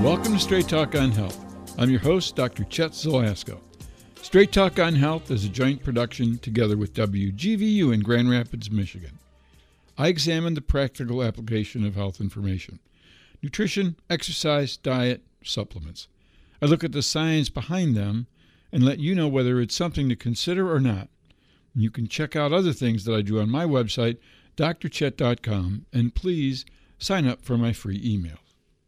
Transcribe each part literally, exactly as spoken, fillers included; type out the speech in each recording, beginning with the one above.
Welcome to Straight Talk on Health. I'm your host, Doctor Chet Zalasko. Straight Talk on Health is a joint production together with W G V U in Grand Rapids, Michigan. I examine the practical application of health information: nutrition, exercise, diet, supplements. I look at the science behind them and let you know whether it's something to consider or not. You can check out other things that I do on my website, D R chet dot com, and please sign up for my free emails.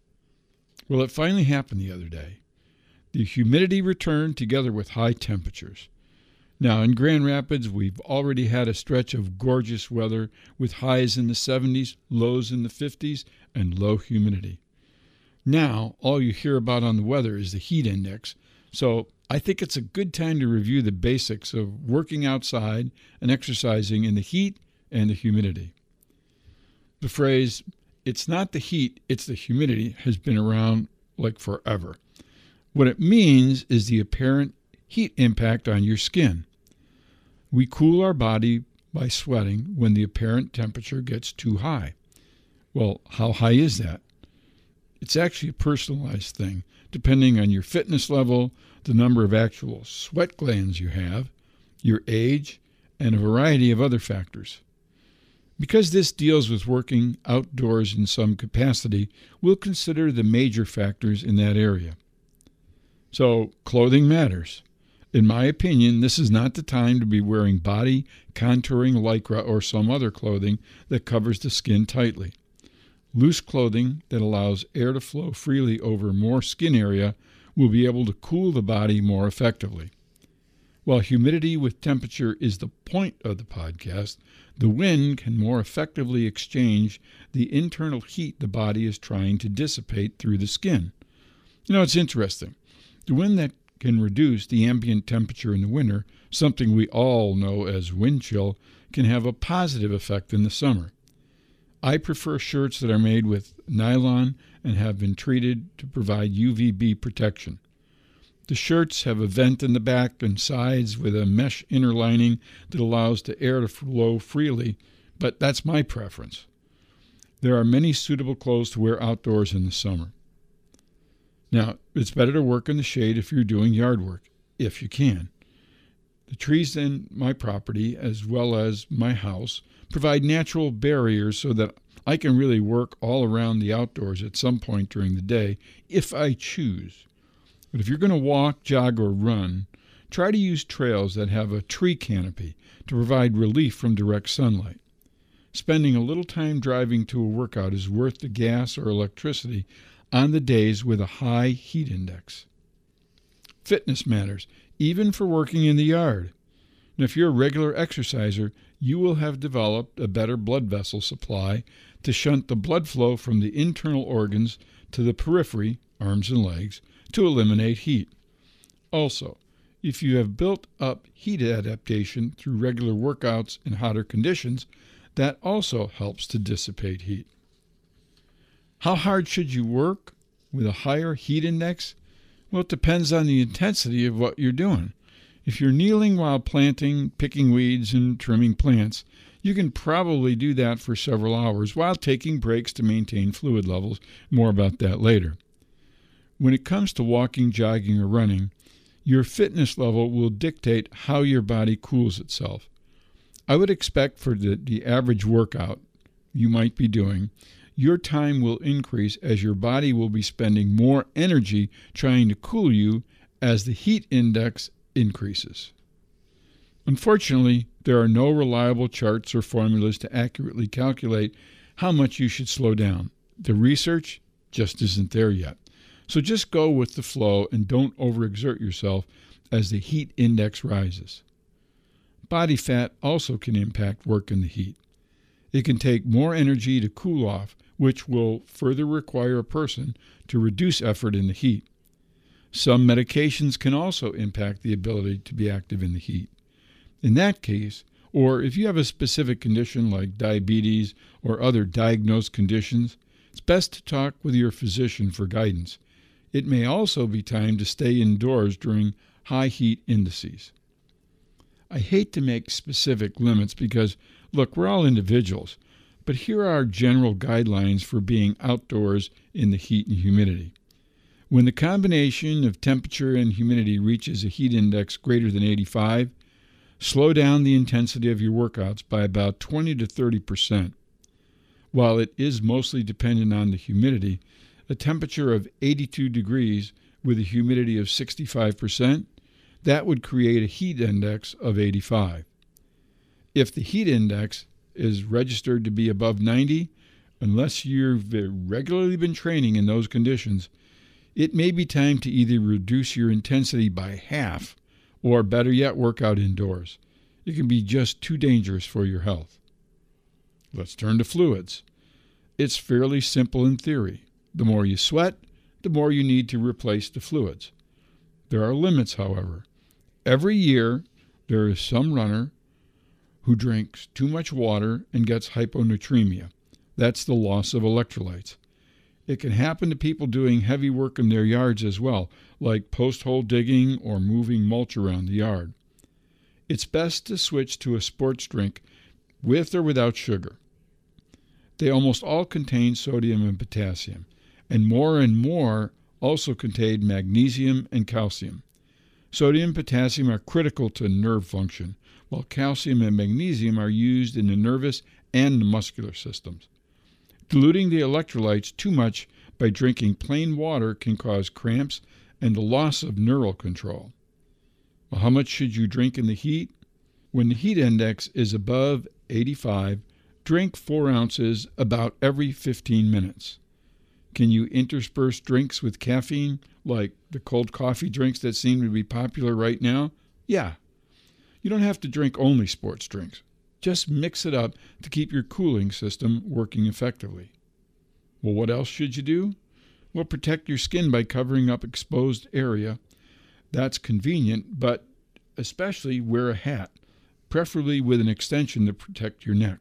Well, it finally happened the other day. The humidity returned together with high temperatures. Now, in Grand Rapids, we've already had a stretch of gorgeous weather with highs in the seventies, lows in the fifties, and low humidity. Now, all you hear about on the weather is the heat index, so I think it's a good time to review the basics of working outside and exercising in the heat and the humidity. The phrase, "it's not the heat, it's the humidity," has been around like forever. What it means is the apparent heat impact on your skin. We cool our body by sweating when the apparent temperature gets too high. Well, how high is that? It's actually a personalized thing, depending on your fitness level, the number of actual sweat glands you have, your age, and a variety of other factors. Because this deals with working outdoors in some capacity, we'll consider the major factors in that area. So, clothing matters. In my opinion, this is not the time to be wearing body contouring lycra or some other clothing that covers the skin tightly. Loose clothing that allows air to flow freely over more skin area will be able to cool the body more effectively. While humidity with temperature is the point of the podcast, the wind can more effectively exchange the internal heat the body is trying to dissipate through the skin. You know, it's interesting. The wind that can reduce the ambient temperature in the winter, something we all know as wind chill, can have a positive effect in the summer. I prefer shirts that are made with nylon and have been treated to provide U V B protection. The shirts have a vent in the back and sides with a mesh inner lining that allows the air to flow freely, but that's my preference. There are many suitable clothes to wear outdoors in the summer. Now, it's better to work in the shade if you're doing yard work, if you can. The trees in my property, as well as my house, provide natural barriers so that I can really work all around the outdoors at some point during the day, if I choose. But if you're going to walk, jog, or run, try to use trails that have a tree canopy to provide relief from direct sunlight. Spending a little time driving to a workout is worth the gas or electricity on the days with a high heat index. Fitness matters, even for working in the yard. And if you're a regular exerciser, you will have developed a better blood vessel supply to shunt the blood flow from the internal organs to the periphery, arms and legs, to eliminate heat. Also, if you have built up heat adaptation through regular workouts in hotter conditions, that also helps to dissipate heat. How hard should you work with a higher heat index? Well, it depends on the intensity of what you're doing. If you're kneeling while planting, picking weeds, and trimming plants, you can probably do that for several hours while taking breaks to maintain fluid levels. More about that later. When it comes to walking, jogging, or running, your fitness level will dictate how your body cools itself. I would expect for the, the average workout you might be doing, your time will increase as your body will be spending more energy trying to cool you as the heat index increases. Unfortunately, there are no reliable charts or formulas to accurately calculate how much you should slow down. The research just isn't there yet. So just go with the flow and don't overexert yourself as the heat index rises. Body fat also can impact work in the heat. It can take more energy to cool off, which will further require a person to reduce effort in the heat. Some medications can also impact the ability to be active in the heat. In that case, or if you have a specific condition like diabetes or other diagnosed conditions, it's best to talk with your physician for guidance. It may also be time to stay indoors during high heat indices. I hate to make specific limits because, look, we're all individuals, but here are general guidelines for being outdoors in the heat and humidity. When the combination of temperature and humidity reaches a heat index greater than eighty-five, slow down the intensity of your workouts by about twenty to thirty percent. While it is mostly dependent on the humidity, a temperature of eighty-two degrees with a humidity of sixty-five percent, that would create a heat index of eighty-five. If the heat index is registered to be above ninety, unless you've regularly been training in those conditions, it may be time to either reduce your intensity by half or, better yet, work out indoors. It can be just too dangerous for your health. Let's turn to fluids. It's fairly simple in theory. The more you sweat, the more you need to replace the fluids. There are limits, however. Every year, there is some runner who drinks too much water and gets hyponatremia. That's the loss of electrolytes. It can happen to people doing heavy work in their yards as well, like post-hole digging or moving mulch around the yard. It's best to switch to a sports drink with or without sugar. They almost all contain sodium and potassium, and more and more also contain magnesium and calcium. Sodium and potassium are critical to nerve function, while calcium and magnesium are used in the nervous and the muscular systems. Diluting the electrolytes too much by drinking plain water can cause cramps and the loss of neural control. Well, how much should you drink in the heat? When the heat index is above eighty-five, drink four ounces about every fifteen minutes. Can you intersperse drinks with caffeine, like the cold coffee drinks that seem to be popular right now? Yeah. You don't have to drink only sports drinks. Just mix it up to keep your cooling system working effectively. Well, what else should you do? Well, protect your skin by covering up exposed area. That's convenient, but especially wear a hat, preferably with an extension to protect your neck.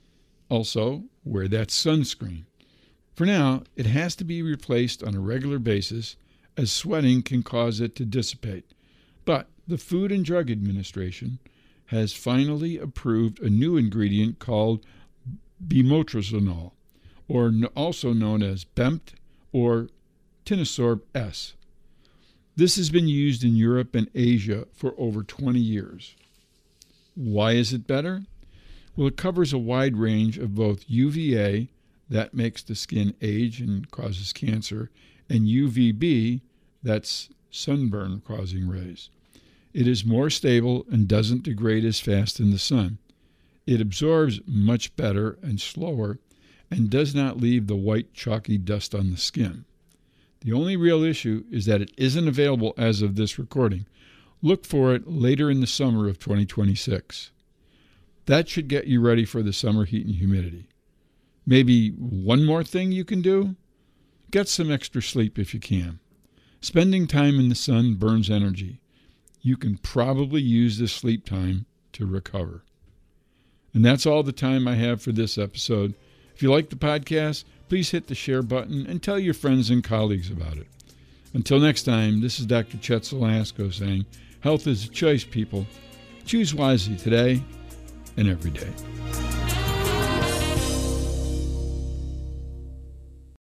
Also, wear that sunscreen. For now, it has to be replaced on a regular basis, as sweating can cause it to dissipate. But the Food and Drug Administration has finally approved a new ingredient called bimotrozole, or also known as B E M T or Tinosorb S. This has been used in Europe and Asia for over twenty years. Why is it better? Well, it covers a wide range of both U V A, that makes the skin age and causes cancer, and U V B, that's sunburn-causing rays. It is more stable and doesn't degrade as fast in the sun. It absorbs much better and slower and does not leave the white chalky dust on the skin. The only real issue is that it isn't available as of this recording. Look for it later in the summer of twenty twenty-six. That should get you ready for the summer heat and humidity. Maybe one more thing you can do? Get some extra sleep if you can. Spending time in the sun burns energy. You can probably use this sleep time to recover. And that's all the time I have for this episode. If you like the podcast, please hit the share button and tell your friends and colleagues about it. Until next time, this is Doctor Chet Zolasko saying, health is a choice, people. Choose wisely today and every day.